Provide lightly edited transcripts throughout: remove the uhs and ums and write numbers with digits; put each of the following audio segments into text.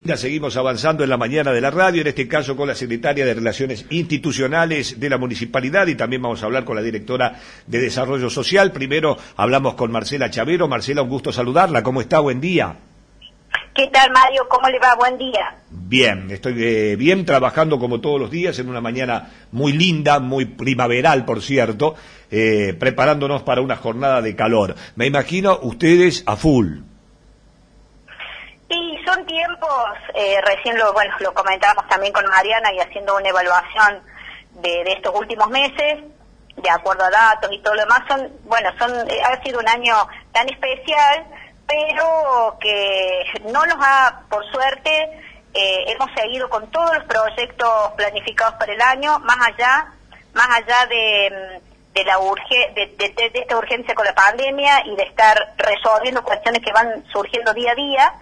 Ya seguimos avanzando en la mañana de la radio, en este caso con la secretaria de Relaciones Institucionales de la Municipalidad y también vamos a hablar con la directora de Desarrollo Social. Primero hablamos con Marcela Chavero. Marcela, un gusto saludarla. ¿Cómo está? Buen día. ¿Qué tal, Mario? ¿Cómo le va? Buen día. Bien, estoy bien, trabajando como todos los días en una mañana muy linda, muy primaveral, por cierto, preparándonos para una jornada de calor. Me imagino ustedes a full. Sí, son tiempos, recién lo comentábamos también con Mariana y haciendo una evaluación de estos últimos meses, de acuerdo a datos y todo lo demás, ha sido un año tan especial, pero que no nos ha, por suerte, hemos seguido con todos los proyectos planificados para el año, más allá de esta urgencia con la pandemia y de estar resolviendo cuestiones que van surgiendo día a día.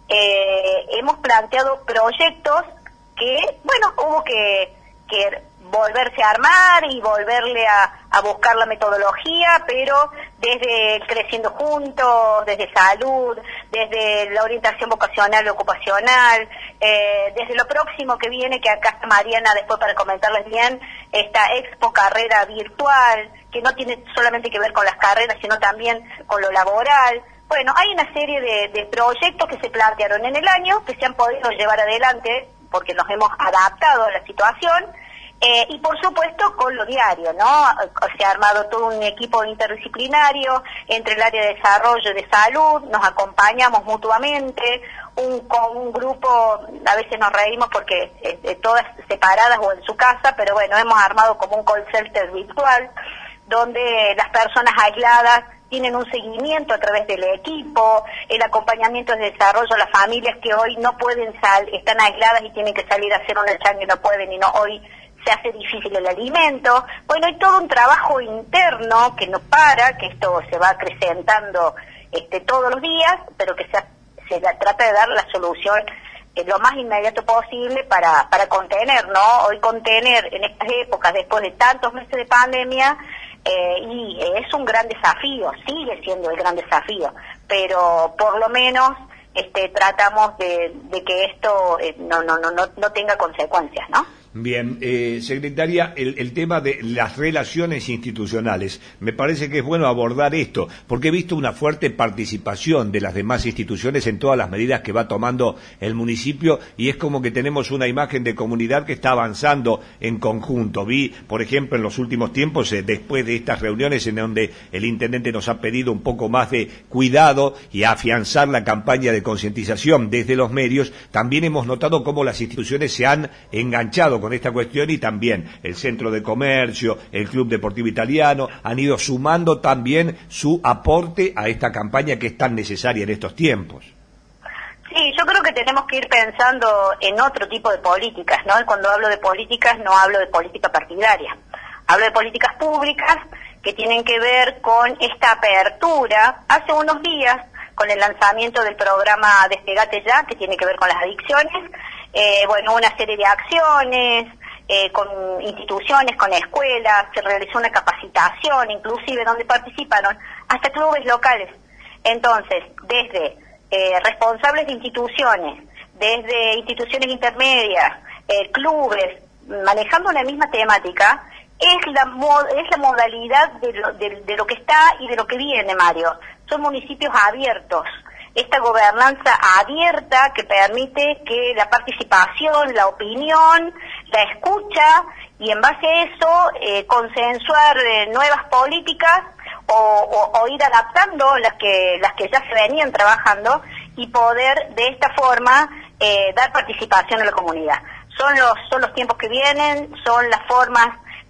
Hemos planteado proyectos que, hubo que volverse a armar y volverle a buscar la metodología, pero desde Creciendo Juntos, desde salud, desde la orientación vocacional y ocupacional, desde lo próximo que viene, que acá está Mariana después para comentarles bien, esta Expo Carrera Virtual, que no tiene solamente que ver con las carreras, sino también con lo laboral. Bueno, hay una serie de proyectos que se plantearon en el año, que se han podido llevar adelante, porque nos hemos adaptado a la situación, y por supuesto con lo diario, ¿no? Se ha armado todo un equipo interdisciplinario entre el área de desarrollo y de salud, nos acompañamos mutuamente, con un grupo, a veces nos reímos porque todas separadas o en su casa, pero bueno, hemos armado como un call center virtual, donde las personas aisladas tienen un seguimiento a través del equipo, el acompañamiento de desarrollo a las familias que hoy no pueden están aisladas y tienen que salir a hacer una changa y no pueden, y hoy se hace difícil el alimento. Bueno, hay todo un trabajo interno que no para, que esto se va acrecentando todos los días, pero que se trata de dar la solución lo más inmediato posible para contener, ¿no? Hoy contener en estas épocas, después de tantos meses de pandemia, y es un gran desafío, sigue siendo el gran desafío, pero por lo menos tratamos de que esto no tenga consecuencias, ¿no? Bien, secretaria, el tema de las relaciones institucionales, me parece que es bueno abordar esto, porque he visto una fuerte participación de las demás instituciones en todas las medidas que va tomando el municipio y es como que tenemos una imagen de comunidad que está avanzando en conjunto. Vi, por ejemplo, en los últimos tiempos, después de estas reuniones en donde el intendente nos ha pedido un poco más de cuidado y afianzar la campaña de concientización desde los medios, también hemos notado cómo las instituciones se han enganchado con esta cuestión y también el Centro de Comercio, el Club Deportivo Italiano, han ido sumando también su aporte a esta campaña que es tan necesaria en estos tiempos. Sí, yo creo que tenemos que ir pensando en otro tipo de políticas, ¿no? Y cuando hablo de políticas no hablo de política partidaria, hablo de políticas públicas que tienen que ver con esta apertura. Hace unos días, con el lanzamiento del programa Despegate Ya, que tiene que ver con las adicciones, una serie de acciones, con instituciones, con escuelas, se realizó una capacitación, inclusive donde participaron hasta clubes locales. Entonces, desde responsables de instituciones, desde instituciones intermedias, clubes, manejando una misma temática, es la modalidad de lo que está y de lo que viene, Mario. Son municipios abiertos. Esta gobernanza abierta que permite que la participación, la opinión, la escucha y en base a eso consensuar nuevas políticas o ir adaptando las que ya se venían trabajando y poder de esta forma dar participación a la comunidad. Son los tiempos que vienen, son las formas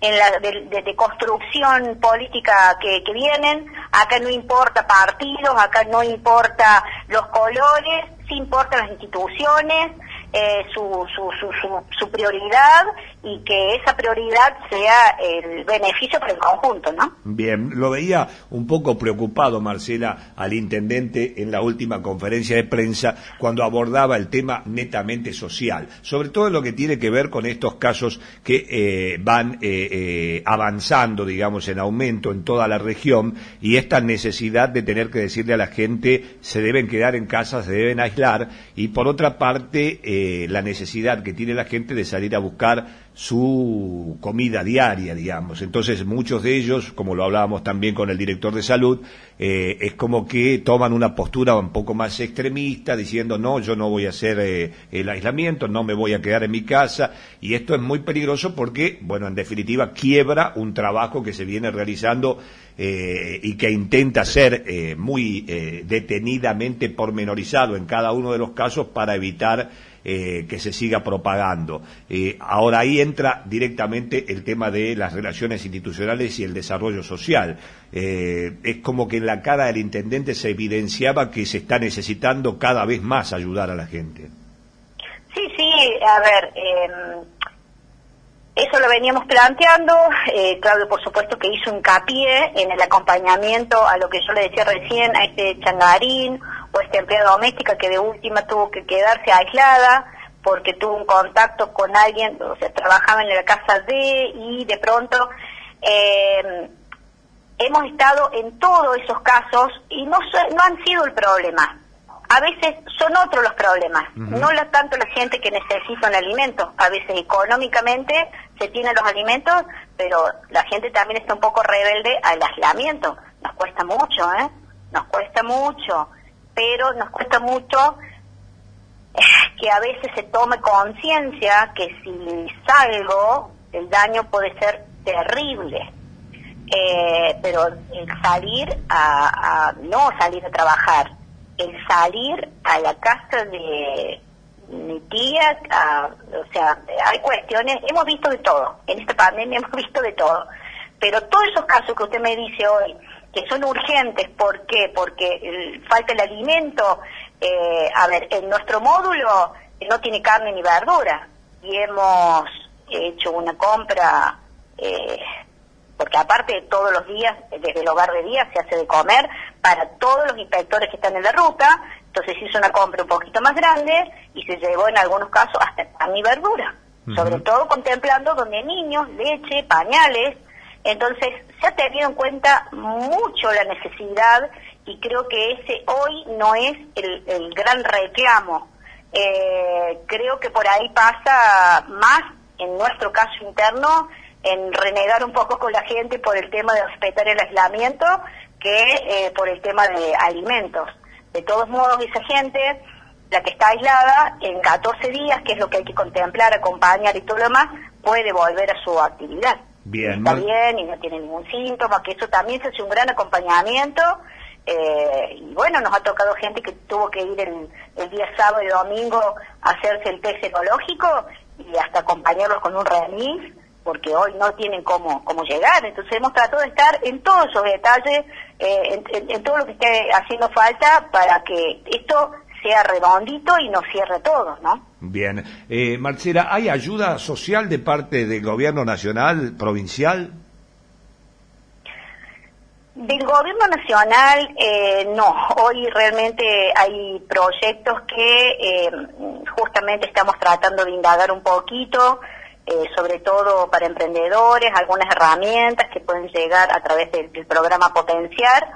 de construcción política que vienen. Acá no importa partidos, acá no importa los colores, sí importan las instituciones, su prioridad, y que esa prioridad sea el beneficio para el conjunto, ¿no? Bien, lo veía un poco preocupado, Marcela, al intendente en la última conferencia de prensa cuando abordaba el tema netamente social, sobre todo en lo que tiene que ver con estos casos que van avanzando, digamos, en aumento en toda la región, y esta necesidad de tener que decirle a la gente se deben quedar en casa, se deben aislar, y por otra parte la necesidad que tiene la gente de salir a buscar su comida diaria, digamos. Entonces muchos de ellos, como lo hablábamos también con el director de salud, es como que toman una postura un poco más extremista, diciendo no, yo no voy a hacer el aislamiento, no me voy a quedar en mi casa, y esto es muy peligroso porque, bueno, en definitiva quiebra un trabajo que se viene realizando y que intenta ser muy detenidamente pormenorizado en cada uno de los casos para evitar que se siga propagando. Ahora ahí entra directamente el tema de las relaciones institucionales y el desarrollo social. Es como que en la cara del intendente se evidenciaba que se está necesitando cada vez más ayudar a la gente. Sí, a ver, eso lo veníamos planteando. Claudio, por supuesto, que hizo hincapié en el acompañamiento a lo que yo le decía recién, a este changarín o esta empleada doméstica que de última tuvo que quedarse aislada porque tuvo un contacto con alguien, o sea, trabajaba en la casa y de pronto hemos estado en todos esos casos y no han sido el problema. A veces son otros los problemas, no tanto la gente que necesita un alimento. A veces económicamente se tienen los alimentos, pero la gente también está un poco rebelde al aislamiento. Nos cuesta mucho, nos cuesta mucho, pero nos cuesta mucho que a veces se tome conciencia que si salgo, el daño puede ser terrible. Pero el salir no salir a trabajar, el salir a la casa de mi tía, o sea, hay cuestiones, hemos visto de todo, en esta pandemia hemos visto de todo, pero todos esos casos que usted me dice hoy, que son urgentes, ¿por qué? Porque falta el alimento. A ver, en nuestro módulo no tiene carne ni verdura, y hemos hecho una compra, porque aparte de todos los días, desde el hogar de día se hace de comer para todos los inspectores que están en la ruta. Entonces se hizo una compra un poquito más grande y se llevó en algunos casos hasta carne y verdura, sobre todo contemplando donde hay niños, leche, pañales. Entonces se ha tenido en cuenta mucho la necesidad, y creo que ese hoy no es el gran reclamo. Creo que por ahí pasa más, en nuestro caso interno, en renegar un poco con la gente por el tema de respetar el aislamiento que por el tema de alimentos. De todos modos, esa gente, la que está aislada, en 14 días, que es lo que hay que contemplar, acompañar y todo lo demás, puede volver a su actividad. Bien, está bien y no tiene ningún síntoma, que eso también se hace un gran acompañamiento. Y bueno, nos ha tocado gente que tuvo que ir el día sábado y domingo a hacerse el test ecológico y hasta acompañarlos con un remis, porque hoy no tienen cómo llegar. Entonces hemos tratado de estar en todos esos detalles, en todo lo que esté haciendo falta para que esto sea redondito y nos cierre todo, ¿no? Bien. Marcela, ¿hay ayuda social de parte del gobierno nacional, provincial? Del gobierno nacional, no. Hoy realmente hay proyectos que justamente estamos tratando de indagar un poquito, sobre todo para emprendedores, algunas herramientas que pueden llegar a través del programa Potenciar.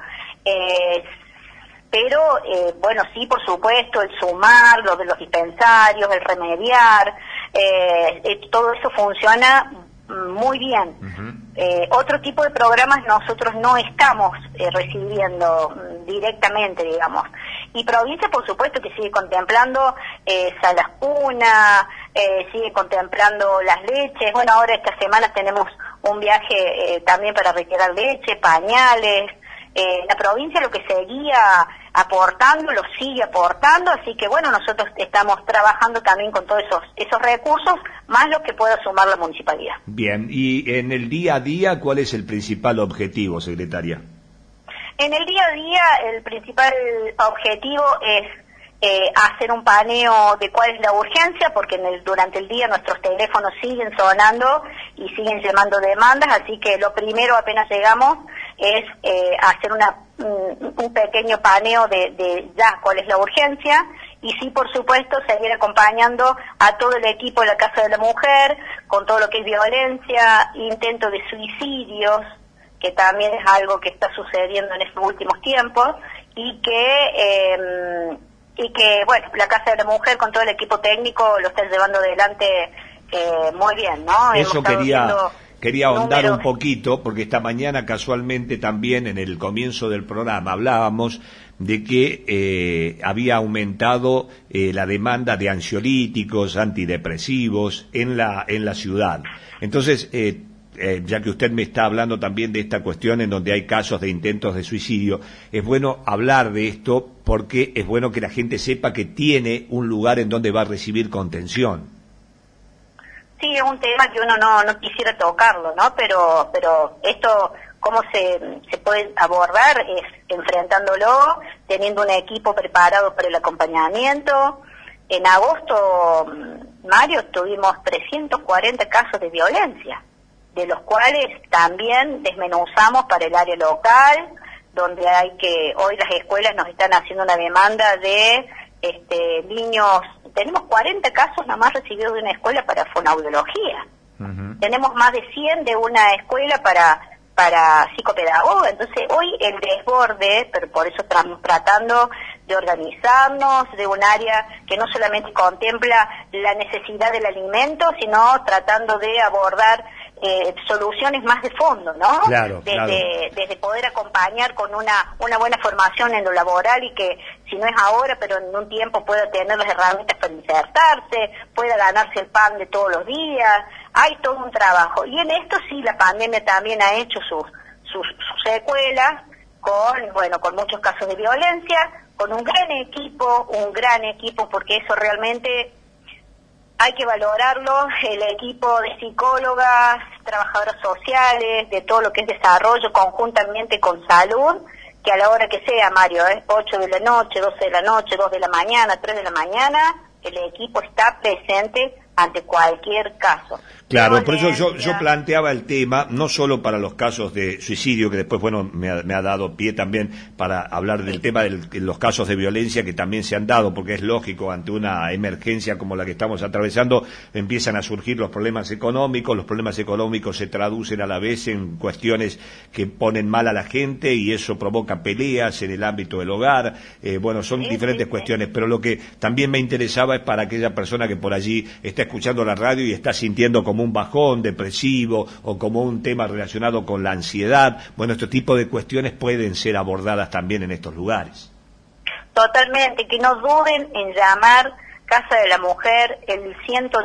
Pero, bueno, sí, por supuesto, el sumar, lo de los dispensarios, el remediar, todo eso funciona muy bien. Otro tipo de programas nosotros no estamos recibiendo directamente, digamos. Y provincia, por supuesto, que sigue contemplando salas cuna, sigue contemplando las leches. Bueno, ahora esta semana tenemos un viaje también para retirar leche, pañales. La provincia lo que seguía aportando, lo sigue aportando, así que bueno, nosotros estamos trabajando también con todos esos recursos, más lo que pueda sumar la municipalidad. Bien, y en el día a día, ¿cuál es el principal objetivo, secretaria? En el día a día, el principal objetivo es hacer un paneo de cuál es la urgencia, porque durante el día nuestros teléfonos siguen sonando y siguen llamando demandas, así que lo primero apenas llegamos es hacer un pequeño paneo de ya cuál es la urgencia, y sí, por supuesto, seguir acompañando a todo el equipo de la Casa de la Mujer con todo lo que es violencia, intento de suicidios, que también es algo que está sucediendo en estos últimos tiempos, y que bueno, la Casa de la Mujer con todo el equipo técnico lo está llevando adelante muy bien, ¿no? Eso quería ahondar un poquito, porque esta mañana casualmente también en el comienzo del programa hablábamos de que había aumentado la demanda de ansiolíticos, antidepresivos en la ciudad. Entonces, ya que usted me está hablando también de esta cuestión en donde hay casos de intentos de suicidio, es bueno hablar de esto porque es bueno que la gente sepa que tiene un lugar en donde va a recibir contención. Sí, es un tema que uno no quisiera tocarlo, ¿no? Pero esto, ¿cómo se puede abordar? Es enfrentándolo, teniendo un equipo preparado para el acompañamiento. En agosto, Mario, tuvimos 340 casos de violencia, de los cuales también desmenuzamos para el área local, donde hoy las escuelas nos están haciendo una demanda de niños. Tenemos 40 casos nada más recibidos de una escuela para fonoaudiología. Uh-huh. Tenemos más de 100 de una escuela para psicopedagoga. Entonces hoy el desborde, pero por eso estamos tratando de organizarnos, de un área que no solamente contempla la necesidad del alimento, sino tratando de abordar soluciones más de fondo, ¿no? Claro, desde poder acompañar con una buena formación en lo laboral, y que si no es ahora, pero en un tiempo pueda tener las herramientas para insertarse, pueda ganarse el pan de todos los días. Hay todo un trabajo, y en esto sí la pandemia también ha hecho sus secuelas, con muchos casos de violencia, con un gran equipo, porque eso realmente hay que valorarlo, el equipo de psicólogas, trabajadoras sociales, de todo lo que es desarrollo, conjuntamente con salud, que a la hora que sea, Mario, 8 de la noche, 12 de la noche, 2 de la mañana, 3 de la mañana, el equipo está presente ante cualquier caso. Claro, por eso yo planteaba el tema, no solo para los casos de suicidio, que después, bueno, me ha dado pie también para hablar del tema de los casos de violencia que también se han dado, porque es lógico, ante una emergencia como la que estamos atravesando, empiezan a surgir los problemas económicos se traducen a la vez en cuestiones que ponen mal a la gente, y eso provoca peleas en el ámbito del hogar, son diferentes cuestiones, pero lo que también me interesaba es para aquella persona que por allí está escuchando la radio y está sintiendo como un bajón depresivo o como un tema relacionado con la ansiedad. Bueno, este tipo de cuestiones pueden ser abordadas también en estos lugares. Totalmente, que no duden en llamar Casa de la Mujer, el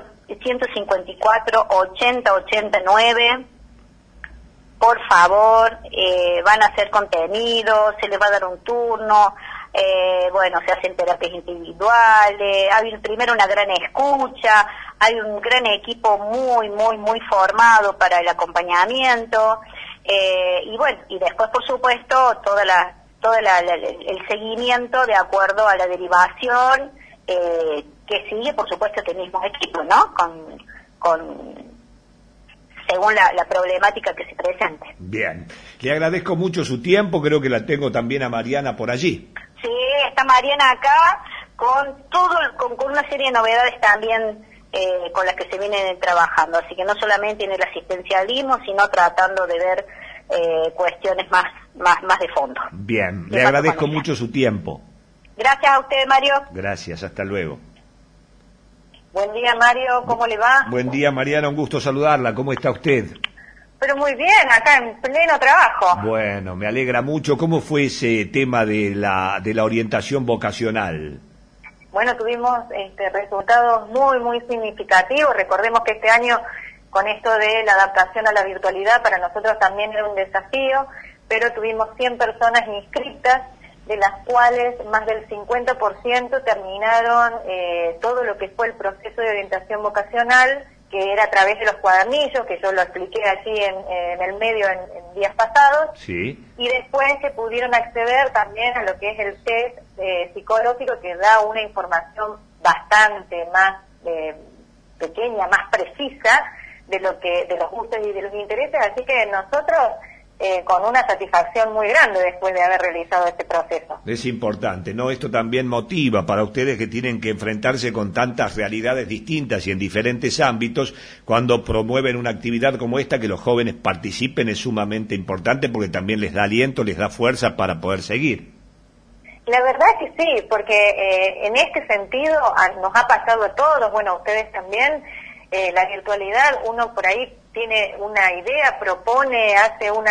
154 80 89. Por favor, van a hacer contenido, se les va a dar un turno. Se hacen terapias individuales, hay primero una gran escucha, hay un gran equipo muy formado para el acompañamiento, y después, por supuesto, el seguimiento de acuerdo a la derivación que sigue, por supuesto, este mismo equipo, ¿no? Según la problemática que se presente. Bien, le agradezco mucho su tiempo, creo que la tengo también a Mariana por allí. Sí, está Mariana acá con una serie de novedades también con las que se vienen trabajando, así que no solamente en el asistencialismo, sino tratando de ver cuestiones más de fondo. Bien, le agradezco mucho su tiempo. Gracias a usted, Mario. Gracias, hasta luego. Buen día, Mario, ¿cómo le va? Buen día, Mariana, un gusto saludarla, ¿cómo está usted? Pero muy bien, acá en pleno trabajo. Bueno, me alegra mucho. ¿Cómo fue ese tema de la orientación vocacional? Bueno, tuvimos resultados muy significativos. Recordemos que este año, con esto de la adaptación a la virtualidad, para nosotros también era un desafío, pero tuvimos 100 personas inscritas, de las cuales más del 50% terminaron todo lo que fue el proceso de orientación vocacional, que era a través de los cuadernillos, que yo lo expliqué allí en el medio en días pasados. Sí. Y después se pudieron acceder también a lo que es el test psicológico que da una información bastante más pequeña, más precisa de los gustos y de los intereses, así que nosotros con una satisfacción muy grande después de haber realizado este proceso. Es importante, ¿no? Esto también motiva para ustedes que tienen que enfrentarse con tantas realidades distintas y en diferentes ámbitos. Cuando promueven una actividad como esta, que los jóvenes participen es sumamente importante porque también les da aliento, les da fuerza para poder seguir. La verdad que sí, porque en este sentido nos ha pasado a todos, bueno, a ustedes también, la virtualidad, uno por ahí tiene una idea, propone, hace un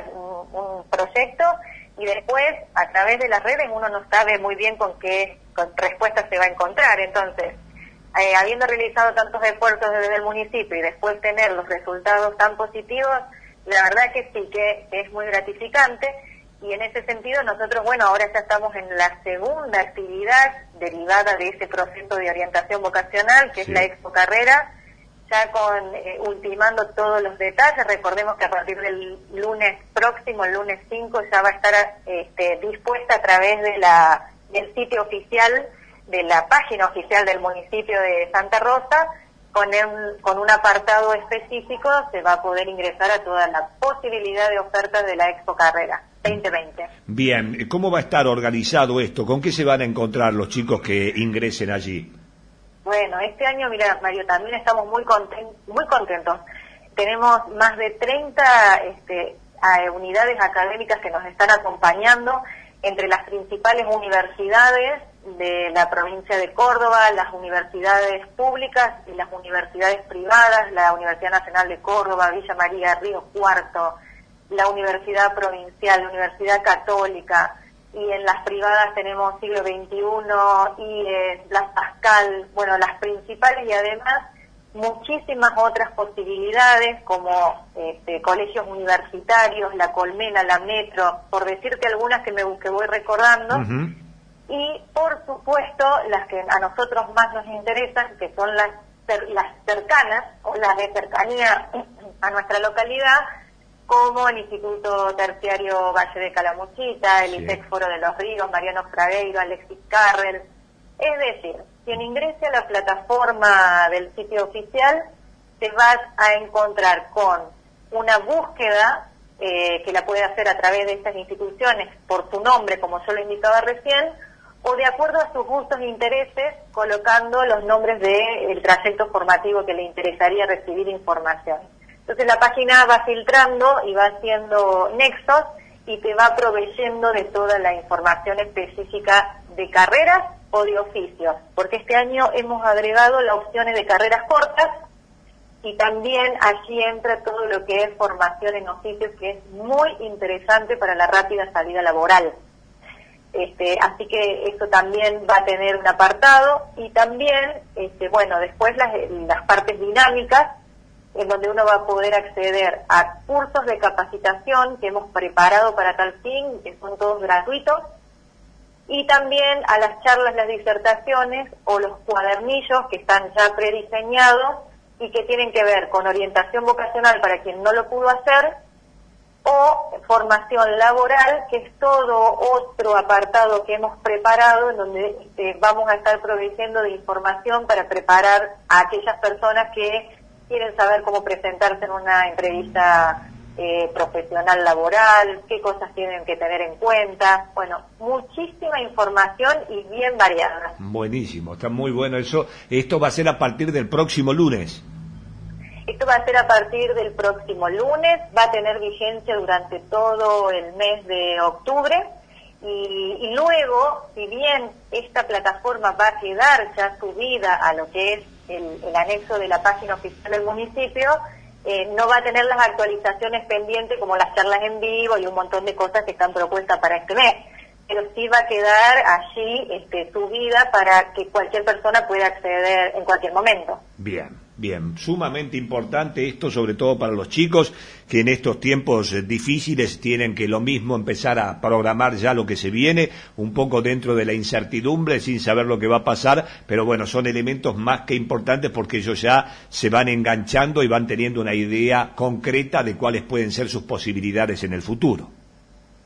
proyecto y después a través de las redes uno no sabe muy bien con qué respuesta se va a encontrar. Entonces, habiendo realizado tantos esfuerzos desde el municipio y después tener los resultados tan positivos, la verdad que sí, que es muy gratificante. Y en ese sentido nosotros, bueno, ahora ya estamos en la segunda actividad derivada de ese proceso de orientación vocacional, que es la Expo Carrera, ya ultimando todos los detalles. Recordemos que a partir del lunes próximo, el lunes 5, ya va a estar dispuesta a través del sitio oficial, de la página oficial del municipio de Santa Rosa, con un apartado específico se va a poder ingresar a toda la posibilidad de ofertas de la Expo Carrera 2020. Bien, ¿cómo va a estar organizado esto? ¿Con qué se van a encontrar los chicos que ingresen allí? Bueno, este año, mira, Mario, también estamos muy contentos. Tenemos más de 30 unidades académicas que nos están acompañando entre las principales universidades de la provincia de Córdoba, las universidades públicas y las universidades privadas, la Universidad Nacional de Córdoba, Villa María, Río Cuarto, la Universidad Provincial, la Universidad Católica, y en las privadas tenemos Siglo XXI, IES, Blas Pascal, bueno, las principales, y además muchísimas otras posibilidades como colegios universitarios, la Colmena, la Metro, por decirte algunas que voy recordando. Uh-huh. Y por supuesto las que a nosotros más nos interesan, que son las cercanas o las de cercanía a nuestra localidad, como el Instituto Terciario Valle de Calamuchita, el ITEC Foro de los Ríos, Mariano Fragueiro, Alexis Carrel. Es decir, quien ingrese a la plataforma del sitio oficial se va a encontrar con una búsqueda que la puede hacer a través de estas instituciones por su nombre, como yo lo indicaba recién, o de acuerdo a sus gustos e intereses, colocando los nombres del trayecto formativo que le interesaría recibir información. Entonces la página va filtrando y va haciendo nexos y te va proveyendo de toda la información específica de carreras o de oficios, porque este año hemos agregado las opciones de carreras cortas y también allí entra todo lo que es formación en oficios, que es muy interesante para la rápida salida laboral. Así que eso también va a tener un apartado, y también, bueno, después las partes dinámicas, en donde uno va a poder acceder a cursos de capacitación que hemos preparado para tal fin, que son todos gratuitos, y también a las charlas, las disertaciones o los cuadernillos que están ya prediseñados y que tienen que ver con orientación vocacional para quien no lo pudo hacer, o formación laboral, que es todo otro apartado que hemos preparado, en donde vamos a estar proveyendo de información para preparar a aquellas personas que quieren saber cómo presentarse en una entrevista profesional laboral, qué cosas tienen que tener en cuenta. Bueno, muchísima información y bien variada. Buenísimo, está muy bueno eso. Esto va a ser a partir del próximo lunes. Esto va a ser a partir del próximo lunes, va a tener vigencia durante todo el mes de octubre, y luego, si bien esta plataforma va a quedar ya subida a lo que es el anexo de la página oficial del municipio, no va a tener las actualizaciones pendientes como las charlas en vivo y un montón de cosas que están propuestas para este mes, pero sí va a quedar allí subida para que cualquier persona pueda acceder en cualquier momento. Bien, sumamente importante esto, sobre todo para los chicos que en estos tiempos difíciles tienen que lo mismo empezar a programar ya lo que se viene, un poco dentro de la incertidumbre, sin saber lo que va a pasar, pero bueno, son elementos más que importantes porque ellos ya se van enganchando y van teniendo una idea concreta de cuáles pueden ser sus posibilidades en el futuro.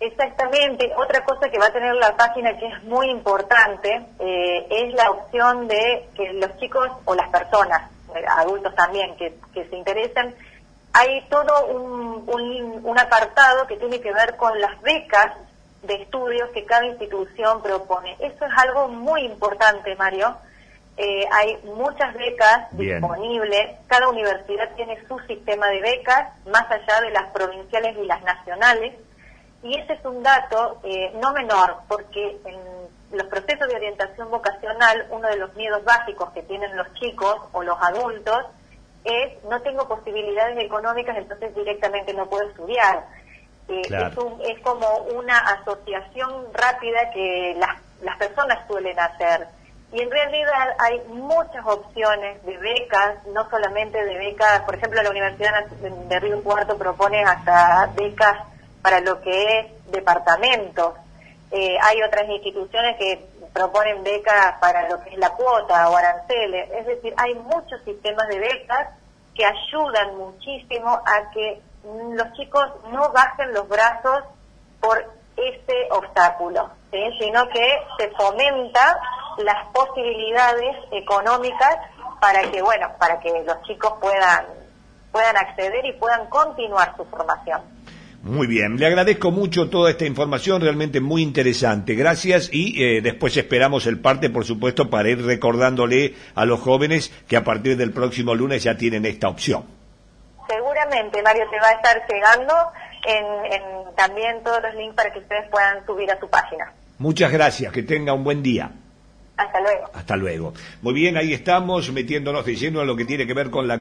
Exactamente. Otra cosa que va a tener la página que es muy importante es la opción de que los chicos o las personas, adultos también, que se interesen, hay todo un apartado que tiene que ver con las becas de estudios que cada institución propone. Eso es algo muy importante, Mario. Hay muchas becas disponibles, cada universidad tiene su sistema de becas, más allá de las provinciales y las nacionales, y ese es un dato no menor, porque en los procesos de orientación vocacional, uno de los miedos básicos que tienen los chicos o los adultos es: no tengo posibilidades económicas, entonces directamente no puedo estudiar. Claro. Es como una asociación rápida que las personas suelen hacer. Y en realidad hay muchas opciones de becas, no solamente de becas. Por ejemplo, la Universidad de Río Cuarto propone hasta becas para lo que es departamentos. Hay otras instituciones que proponen becas para lo que es la cuota o aranceles. Es decir, hay muchos sistemas de becas que ayudan muchísimo a que los chicos no bajen los brazos por ese obstáculo, ¿sí? Sino que se fomenta las posibilidades económicas para que los chicos puedan acceder y puedan continuar su formación. Muy bien, le agradezco mucho toda esta información, realmente muy interesante. Gracias, y después esperamos el parte, por supuesto, para ir recordándole a los jóvenes que a partir del próximo lunes ya tienen esta opción. Seguramente, Mario, te va a estar llegando en también todos los links para que ustedes puedan subir a su página. Muchas gracias, que tenga un buen día. Hasta luego. Hasta luego. Muy bien, ahí estamos metiéndonos de lleno en lo que tiene que ver con la